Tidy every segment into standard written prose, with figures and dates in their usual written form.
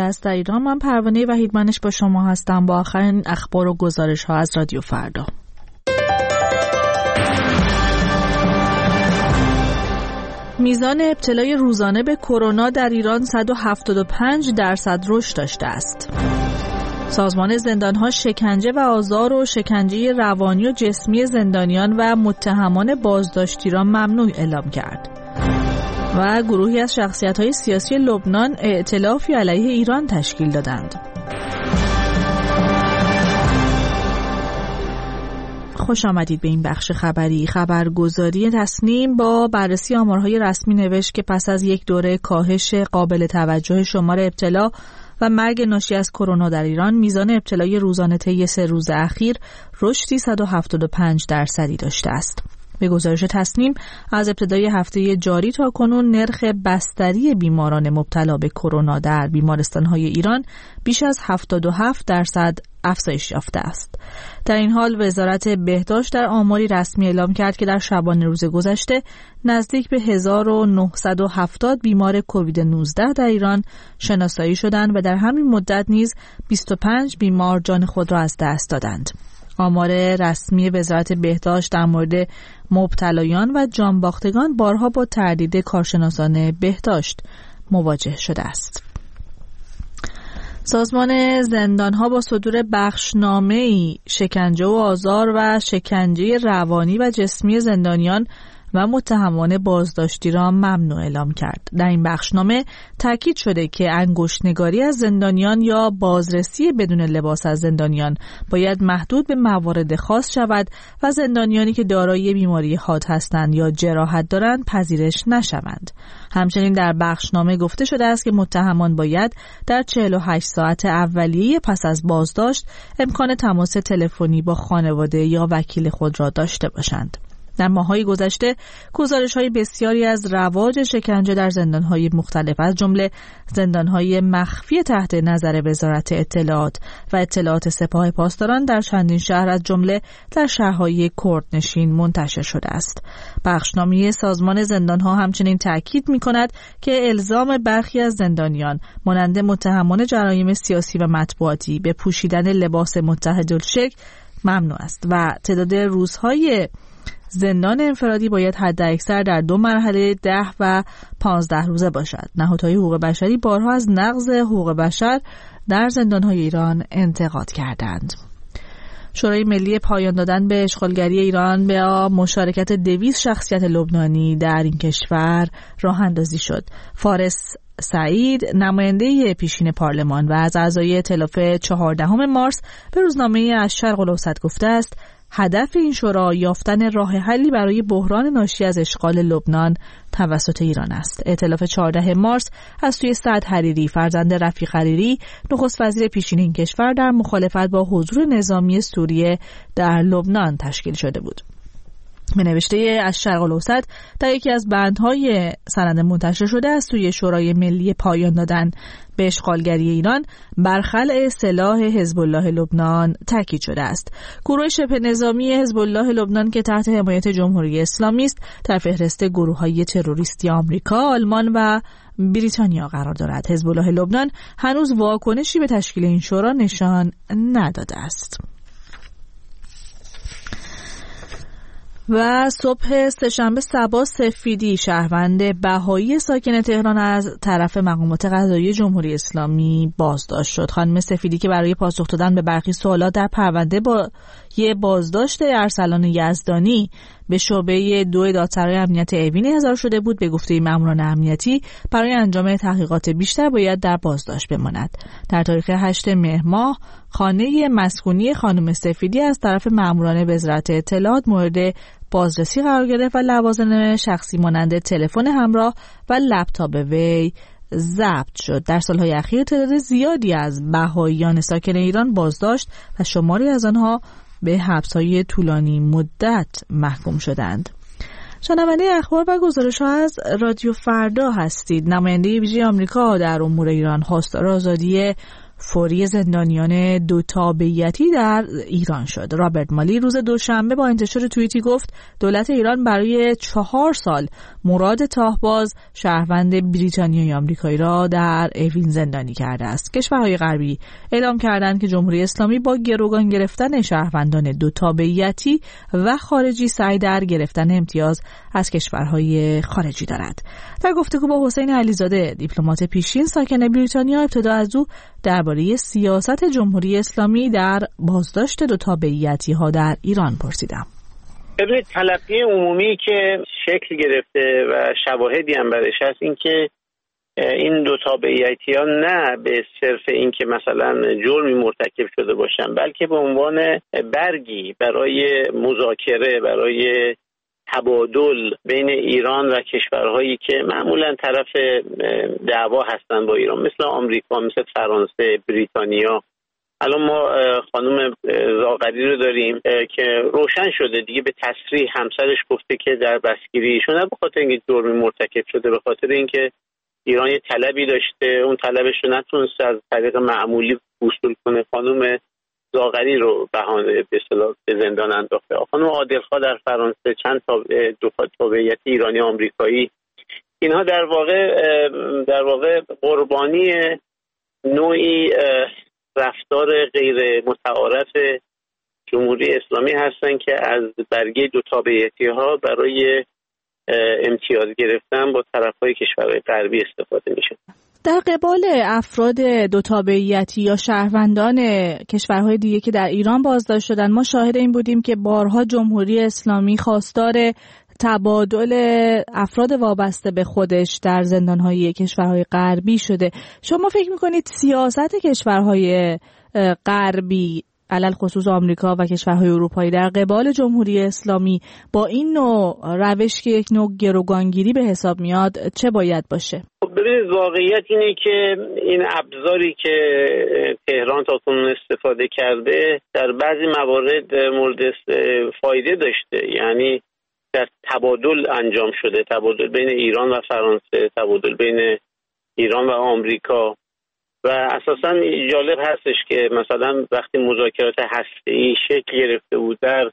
است در ایران. من پروانه وحیدمنش با شما هستم با آخرین اخبار و گزارش ها از رادیو فردا. میزان ابتلای روزانه به کرونا در ایران 175% رشد داشته است. سازمان زندان‌ها شکنجه و آزار و شکنجه روانی و جسمی زندانیان و متهمان بازداشتی را ممنوع اعلام کرد. و گروهی از شخصیت‌های سیاسی لبنان ائتلافی علیه ایران تشکیل دادند. خوش آمدید به این بخش خبری. خبرگزاری تصنیم با بررسی آمارهای رسمی نوشت که پس از یک دوره کاهش قابل توجه شمار ابتلا و مرگ ناشی از کرونا در ایران، میزان ابتلای روزانه طی 3 روز اخیر رشدی 175% داشته است. به گزارش تصنیم از ابتدای هفته جاری تا کنون نرخ بستری بیماران مبتلا به کرونا در بیمارستان‌های ایران بیش از 77% افزایش یافته است. در این حال وزارت بهداشت در آماری رسمی اعلام کرد که در شبانه روز گذشته نزدیک به 1970 بیمار کووید 19 در ایران شناسایی شدند و در همین مدت نیز 25 بیمار جان خود را از دست دادند. آمار رسمی وزارت بهداشت در مورد مبتلایان و جانباختگان بارها با تردید کارشناسان بهداشت مواجه شده است. سازمان زندان‌ها با صدور بخشنامه‌ای شکنجه و آزار و شکنجه روانی و جسمی زندانیان و متهمان بازداشتی را ممنوع اعلام کرد. در این بخشنامه تاکید شده که انگشت‌نگاری از زندانیان یا بازرسی بدون لباس از زندانیان باید محدود به موارد خاص شود و زندانیانی که دارای بیماری حاد هستند یا جراحت دارند پذیرش نشوند. همچنین در بخشنامه گفته شده است که متهمان باید در 48 ساعت اولیه پس از بازداشت امکان تماس تلفنی با خانواده یا وکیل خود را داشته باشند. در ماه‌های گذشته گزارش‌های بسیاری از رواج شکنجه در زندان‌های مختلف از جمله زندان‌های مخفی تحت نظر وزارت اطلاعات و اطلاعات سپاه پاسداران در چندین شهر از جمله در شهرهای کردنشین منتشر شده است. بخشنامه سازمان زندان‌ها همچنین تاکید می‌کند که الزام برخی از زندانیان مانند متهمان جرایم سیاسی و مطبوعاتی به پوشیدن لباس متحدالشکل ممنوع است و تعداد روزهای زندان انفرادی باید حداکثر در 2 مرحله 10 و 15 روزه باشد. نهادهای حقوق بشری بارها از نقض حقوق بشر در زندانهای ایران انتقاد کردند. شورای ملی پایان دادن به اشغالگری ایران به مشارکت 200 شخصیت لبنانی در این کشور راه اندازی شد. فارس سعید نماینده پیشین پارلمان و از اعضای ائتلاف 14 مارس به روزنامه الشرق الاوسط گفته است هدف این شورا یافتن راه حلی برای بحران ناشی از اشغال لبنان توسط ایران است. ائتلاف 14 مارس از سوی سعد حریری فرزند رفیق حریری نخست وزیر پیشین این کشور در مخالفت با حضور نظامی سوریه در لبنان تشکیل شده بود. به نوشته الشرق الاوسط در یکی از بندهای سند منتشر شده از سوی شورای ملی پایان دادن به اشغالگری ایران بر خلع سلاح حزب الله لبنان تاکید شده است. گروه شبه نظامی حزب الله لبنان که تحت حمایت جمهوری اسلامی است در فهرست گروه‌های تروریستی آمریکا، آلمان و بریتانیا قرار دارد. حزب الله لبنان هنوز واکنشی به تشکیل این شورا نشان نداده است. و صبح سه‌شنبه صبا سفیدی شهروند بهایی ساکن تهران از طرف مقامات قضایی جمهوری اسلامی بازداشت شد. خانم سفیدی که برای پاسخ دادن به برخی سوالات در پرونده با یه بازداشت ارسلان یزدانی به شعبه 2 دادسرای امنیت اوین احضار شده بود، به گفته ماموران امنیتی برای انجام تحقیقات بیشتر باید در بازداشت بماند. در تاریخ 8 مهر ماه خانه مسکونی خانم سفیدی از طرف ماموران وزارت اطلاعات مورد بازرسی قرار گرفت و لوازم شخصی مانند تلفن همراه و لپتاپ وی ضبط شد. در سالهای اخیر تعداد زیادی از بهائیان ساکن ایران بازداشت و شماری از آنها به حبس‌های طولانی مدت محکوم شدند. شنونده اخبار و گزارش‌ها از رادیو فردا هستید. نماینده ویژه آمریکا در امور ایران خواستار آزادی فوری زندانیان دو تابعیتی در ایران شد. رابرت مالی روز دوشنبه با انتشار توییتی گفت دولت ایران برای 4 سال مراد تاهباز شهروند بریتانیایی آمریکایی را در اوین زندانی کرده است. کشورهای غربی اعلام کردند که جمهوری اسلامی با گروگان گرفتن شهروندان دو تابعیتی و خارجی سعی در گرفتن امتیاز از کشورهای خارجی دارد. در گفتگو با حسین علیزاده دیپلمات پیشین ساکن بریتانیا ابتدا از او درباره سیاست جمهوری اسلامی در بازداشت دو تابعیتی ها در ایران پرسیدم. ببینید تلقی عمومی که شکل گرفته و شواهدی هم برش هست این که این دو تابعیتی ها نه به صرف این که مثلا جرمی مرتکب شده باشن بلکه به عنوان برگی برای مذاکره، برای تبادل بین ایران و کشورهایی که معمولا طرف دعوا هستن با ایران مثل آمریکا، مثل فرانسه، بریتانیا. الان ما خانم زاغری رو داریم که روشن شده دیگه به تصریح همسرش گفته که در بسکیری ایشون نه به خاطر اینکه جرمی مرتکب شده، به خاطر اینکه ایران یه طلبی داشته، اون طلبش رو نتونسته از طریق معمولی وصول کنه، خانم زاغری رو بهانه به اصطلاح به زندان انداخته. خانم عادلخواه در فرانسه، چند تا دو تابعیت ایرانی آمریکایی، اینها در واقع قربانی نوعی رفتار غیر متعارف جمهوری اسلامی هستن که از برگه دو تابعیتی ها برای امتیاز گرفتن با طرفهای کشورهای غربی استفاده میشه. در قبال افراد دو تابعیتی یا شهروندان کشورهای دیگه که در ایران بازداشت شدن، ما شاهد این بودیم که بارها جمهوری اسلامی خواستار تبادل افراد وابسته به خودش در زندانهای کشورهای غربی شده. شما فکر میکنید سیاست کشورهای غربی علل خصوص آمریکا و کشورهای اروپایی در قبال جمهوری اسلامی با این نوع روش که یک نوع گروگانگیری به حساب میاد چه باید باشه؟ ببینید واقعیت اینه که این ابزاری که تهران تاکنون استفاده کرده در بعضی موارد مورد فایده داشته، یعنی در تبادل انجام شده، تبادل بین ایران و فرانسه، تبادل بین ایران و آمریکا. و اساساً جالب هستش که مثلا وقتی مذاکرات هسته‌ای شکل گرفته بود در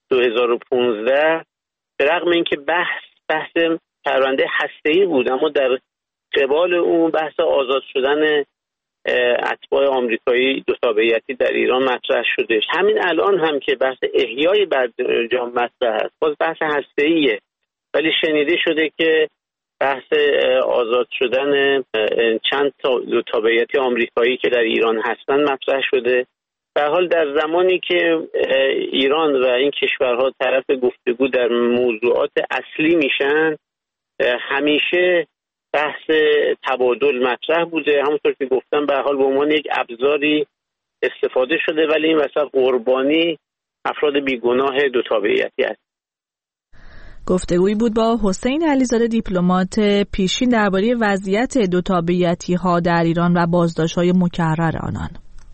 2015 به رغم اینکه بحث پرونده هسته‌ای بود، اما در قبال اون بحث آزاد شدن اتباع آمریکایی دو تابعیتی در ایران مطرح شده. همین الان هم که بحث احیای برجام مطرح است، باز بحث هسته‌ایه، ولی شنیده شده که بحث آزاد شدن چند تا دو تابعیتی آمریکایی که در ایران هستن مطرح شده. به هر حال در زمانی که ایران و این کشورها طرف گفتگو در موضوعات اصلی میشن، همیشه بحث تبادل مطرح بوده. همونطور که گفتم به هر حال به عنوان یک ابزاری استفاده شده، ولی این وسط قربانی افراد بیگناه دو تابعیتی است. گفتگویی بود با حسین علیزاده دیپلمات پیشین درباره وضعیت دو تابعیتی ها در ایران و بازداشت‌های مکرر آنان.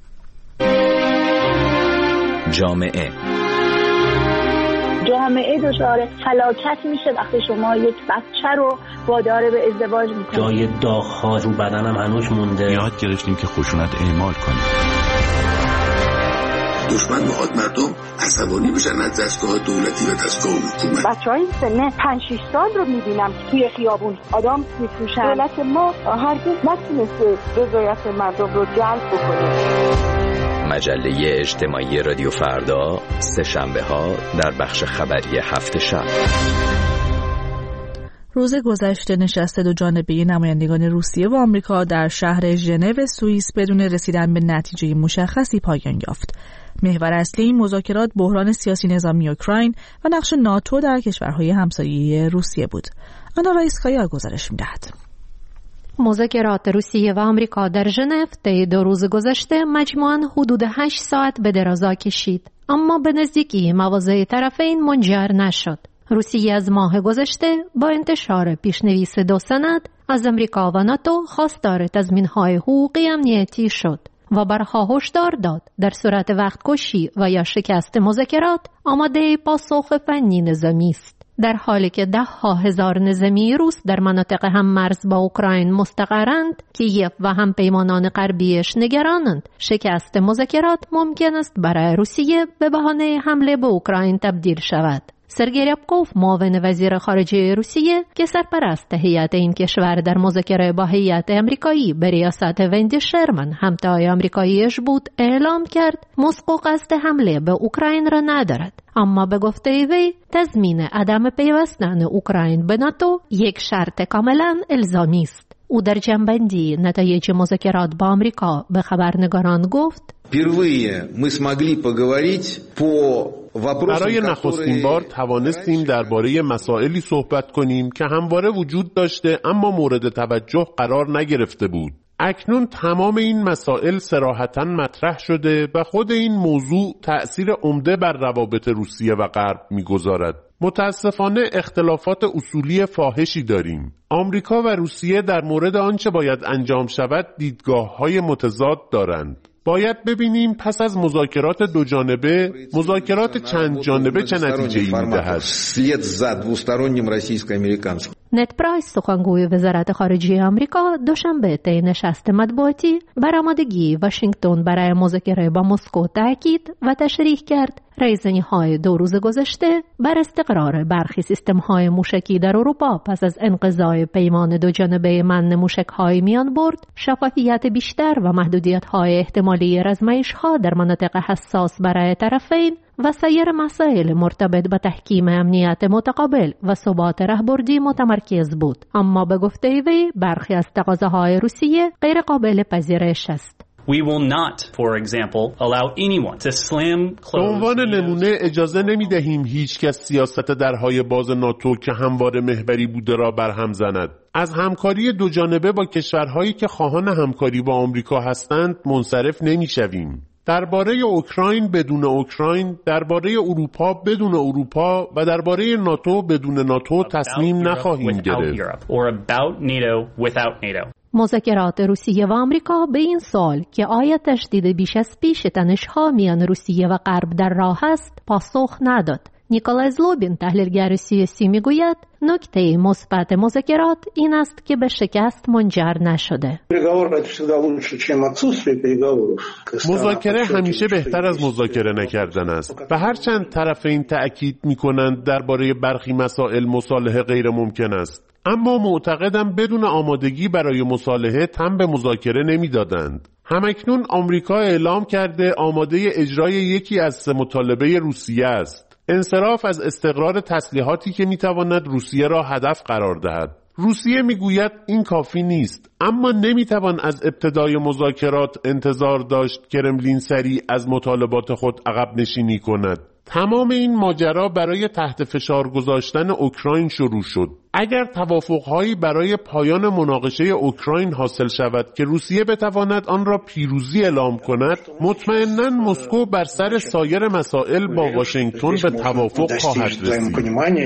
جامعه دچار فلاکت میشه وقتی شما یک بچه رو وادار به ازدواج میکنید. جای داغ‌ها رو بدنم هنوز مونده. یاد گرفتیم که خشونت اعمال کنیم. دشمن میخواد مردم عصبانی بشن از دستگاه دولتی و دستگاه حکومت. بچه‌های سن 5-6 سال رو میبینم توی خیابون آدم میفروشن. دولت ما هرگز نتونسته رضایت مردم رو جلب بکنه. مجله اجتماعی رادیو فردا سه شنبه ها در بخش خبری هفت شب. روز گذشته نشست دو جانبه نمایندگان روسیه و آمریکا در شهر ژنو سوئیس بدون رسیدن به نتیجه مشخصی پایان یافت. محور اصلی این مذاکرات بحران سیاسی نظامی اوکراین و نقش ناتو در کشورهای همسایه روسیه بود. آنا رایسکایا گزارش می‌دهد. مذاکرات روسیه و آمریکا در ژنو طی 2 روز گذشته مجموعاً حدود 8 ساعت به درازا کشید، اما به نزدیکی مواضع طرفین منجر نشد. روسیه از ماه گذشته با انتشار پیشنویس 2 سند از آمریکا و ناتو خواستار تضمین‌های حقوقی امنیتی شد و برها هشدار داد در صورت وقت کشی و یا شکست مذاکرات آماده پاسخ فنی نظامی است. در حالی که 10,000 نظامی روس در مناطق هممرز با اوکراین مستقرند، کیف و همپیمانان غربیش نگرانند شکست مذاکرات ممکن است برای روسیه به بهانه حمله به اوکراین تبدیل شود. سرگئی ریابکوف، معاون وزیر خارجه روسیه که سرپرست هیئت این کشور در مذاکره با هیئت آمریکایی به ریاست وندی شرمن همتای آمریکاییش بود، اعلام کرد مسکو قصد حمله به اوکراین را ندارد، اما به گفته وی تضمین عدم پیوستن اوکراین به ناتو یک شرط کاملا الزامی است. او در جنبندی نتایج مذاکرات با آمریکا به خبرنگاران گفت: برای نخستین بار توانستیم درباره مسائلی صحبت کنیم که همواره وجود داشته اما مورد توجه قرار نگرفته بود. اکنون تمام این مسائل صراحتاً مطرح شده و خود این موضوع تأثیر عمده بر روابط روسیه و غرب می‌گذارد. متاسفانه اختلافات اصولی فاحشی داریم. آمریکا و روسیه در مورد آنچه باید انجام شود دیدگاه‌های متضاد دارند. باید ببینیم پس از مذاکرات دو جانبه، مذاکرات چند جانبه چه نتیجه‌ای می‌دهد. نت پرایس، سخنگوی وزارت خارجه آمریکا، دوشنبه طی نشست مطبوعاتی بر آمادگی واشنگتن برای مذاکره با مسکو تاکید و تشریح کرد ریزنی‌های 2 روز گذشته بر استقرار برخی سیستم‌های موشکی در اروپا پس از انقضای پیمان دو جانبه من موشک‌های میان برد، شفافیت بیشتر و محدودیت‌های احتمالی رزمایش‌ها در مناطق حساس برای طرفین و سایر مسائل مرتبط با تحکیم امنیت متقابل و ثبات راهبردی متمرکز بود، اما به گفته وی برخی از تقاضاهای روسیه غیر قابل پذیرش است. We will not, for example, allow anyone to slam close. به عنوان نمونه اجازه نمی دهیم هیچ کس سیاست درهای باز ناتو که همواره محوری بوده را برهم زند. از همکاری دو جانبه با کشورهایی که خواهان همکاری با آمریکا هستند منصرف نمی شویم. درباره اوکراین بدون اوکراین، درباره اروپا بدون اروپا و درباره ناتو بدون ناتو تصمیم نخواهیم گرفت. مذاکرات روسیه و آمریکا به این سوال که آیا تشدید بیش از پیش تنش‌ها میان روسیه و غرب در راه است پاسخ نداد. نیکولای زلوبین، تحلیلگر سیاسی، میگوید نکته مثبت مذاکرات این است که به شکست منجر نشده. مذاکره همیشه بهتر از مذاکره نکردن است و هرچند طرفین تأکید می‌کنند درباره برخی مسائل مصالحه غیر ممکن است، اما معتقدم بدون آمادگی برای مصالحه تن به مذاکره نمی‌دادند. همکنون آمریکا اعلام کرده آماده اجرای یکی از 3 مطالبه روسیه است: انصراف از استقرار تسلیحاتی که میتواند روسیه را هدف قرار دهد. روسیه میگوید این کافی نیست، اما نمیتوان از ابتدای مذاکرات انتظار داشت کرملین سریع از مطالبات خود عقب نشینی کند. تمام این ماجرا برای تحت فشار گذاشتن اوکراین شروع شد. اگر توافق‌هایی برای پایان مناقشه اوکراین حاصل شود که روسیه بتواند آن را پیروزی اعلام کند، مطمئناً مسکو بر سر سایر مسائل با واشنگتن به توافق خواهد رسید.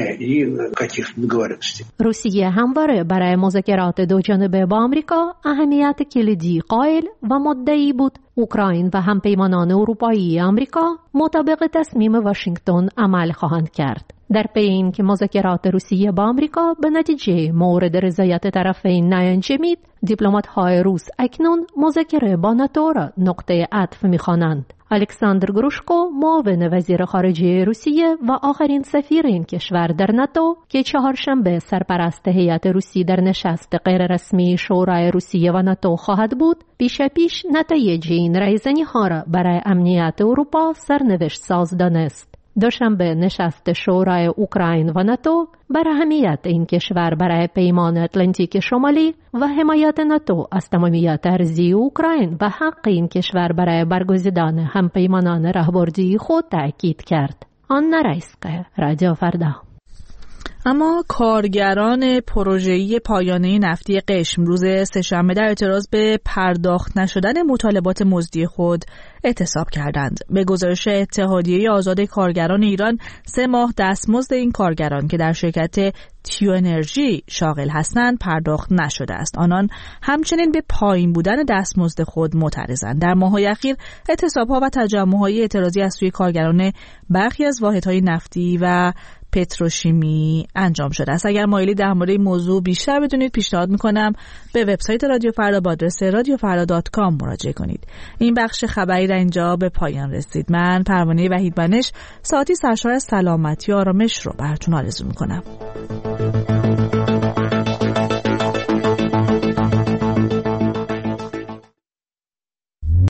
روسیه همواره برای مذاکرات دو جانبه با آمریکا اهمیت کلیدی قائل و مدعی بود اوکراین و همپیمانان اروپایی آمریکا مطابق تصمیم واشنگتن عمل خواهند کرد. در پی این که مذاکرات روسیه با آمریکا به نتیجه مورد رضایت طرفین نینجامید، دیپلمات‌های روس اکنون مذاکره با ناتو را نقطه عطف می‌خوانند. الکساندر گروشکو، معاون وزیر خارجه روسیه و آخرین سفیر این کشور در ناتو که چهارشنبه سرپرست هیئت روسی در نشست غیررسمی شورای روسیه و ناتو خواهد بود، پیش نتایج این رایزنی‌ها را برای امنیت اروپا سرنوشت ساز دانست. دوشنبه نشست شورای اوکراین و ناتو بر اهمیت این کشور برای پیمان اتلانتیک شمالی و حمایت ناتو از تمامیت ارضی اوکراین و حق این کشور برای برگزیدن همپیمانان راهبردی خود تأکید کرد. آنا رایسکا، رادیو فردا. اما کارگران پروژه‌ای پایانه نفتی قشم روز سه‌شنبه در اعتراض به پرداخت نشدن مطالبات مزدی خود اعتصاب کردند. به گزارش اتحادیه آزاد کارگران ایران 3 ماه دستمزد این کارگران که در شرکت تیو انرژی شاغل هستند پرداخت نشده است. آنان همچنین به پایین بودن دستمزد خود معترضند. در ماه‌های اخیر اعتصاب‌ها و تجمع‌های اعتراضی از سوی کارگران برخی از واحدهای نفتی و پتروشیمی انجام شده است. اگر مایلی در مورد این موضوع بیشتر بدونید پیشنهاد میکنم به وبسایت رادیو فردا با آدرس radiofarda.com مراجعه کنید. این بخش خبری در اینجا به پایان رسید. من پروانه وحیدبنش ساعتی سرشار از سلامتی و آرامش رو براتون آرزو میکنم.